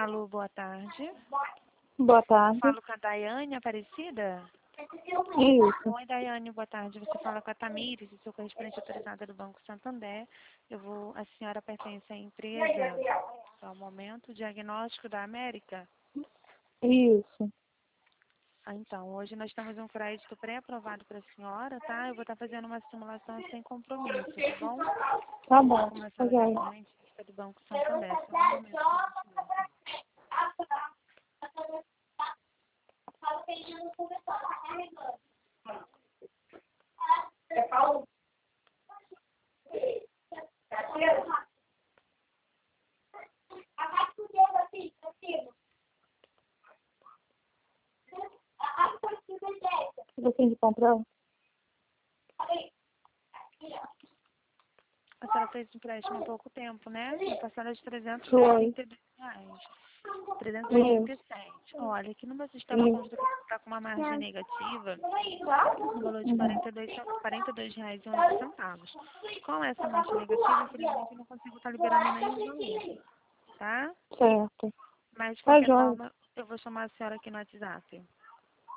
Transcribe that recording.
Alô, boa tarde. Boa tarde. Falo com a Daiane Aparecida? Isso. Oi, Daiane, boa tarde. Você fala com a Tamires, eu sou correspondente autorizada do Banco Santander. A senhora pertence à empresa, ao momento, Diagnóstico da América? Isso. Então, hoje nós temos um crédito pré-aprovado para a senhora, tá? Eu vou estar fazendo uma simulação sem compromisso, tá bom? Tá bom. Como a Tá senhora é bem. cliente do Banco Santander. Só um momento, por favor. Você de comprar? A senhora fez um empréstimo há pouco tempo, né? No passado de Foi. R$ 382. Isso. 387. Olha, aqui no meu sistema consta que você está com uma margem negativa no valor de R$ 42,11. Com essa margem negativa, infelizmente, eu não consigo estar liberando nenhum valor, tá? Certo. Mas, de Tá qualquer jóia. forma, eu vou chamar a senhora aqui no WhatsApp.